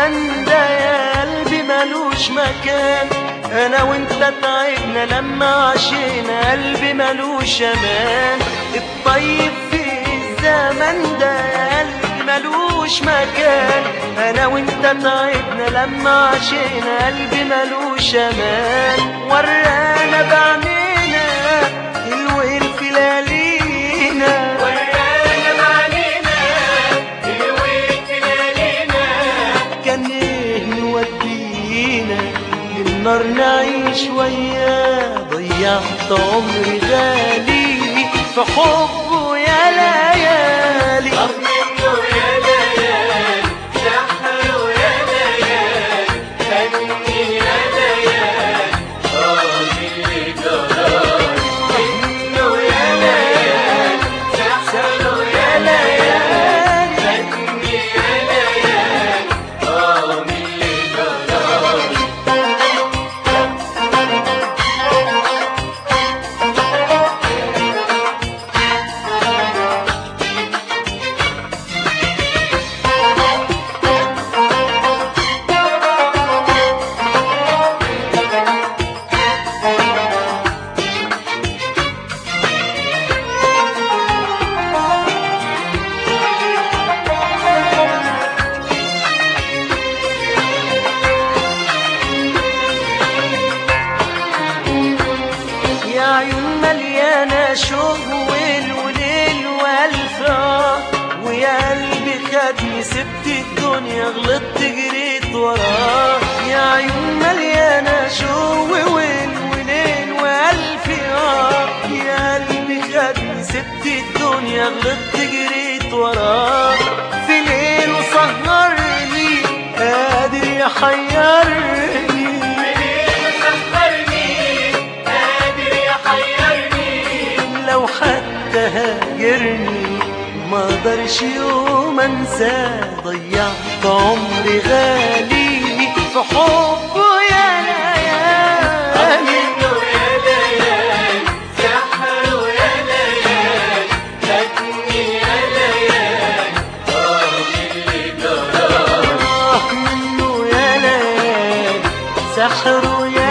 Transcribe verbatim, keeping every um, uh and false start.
الزمن ده يا قلبي ملوش مكان. انا وانت تعبنا لما عشينا، قلبي ملوش امان. الطيب في الزمن ده يا قلبي ملوش مكان. انا وانت تعبنا لما عشينا، قلبي ملوش امان. ورانا بعينينا الويل في ليالينا، ورانا بعينينا الويل في ليالينا. كان ايه نودينا للنار نعيش وياه. ضيعت عمري غالي في حبه يا ليالي. طب منه يا ليالي، سحره يا ليالي، فني يا ليالي، قاضي جرالي. منه يا ليالي، سحره يا ليالي، فني يا ليالي، قاضي جرالي. يا عيون مليانة شوق وليل وليل وألف آه. ويا قلبي خدني سبت الدنيا غلطت جريت وراه. يا عيون مليانة شوق وليل وليل وألف آه. يا قلبي خدني سبت الدنيا غلطت جريت وراه. في ليل وسهرني قادر يحيرني، لو حتى هاجرني ما اقدرش يوم انساه. ضيعت عمري غالي في حبه يا ليالي. منه يا ليالي، سحره يا ليالي، فاتني يا ليالي، قاضي جرالي. آه منه يا ليالي، سحره يا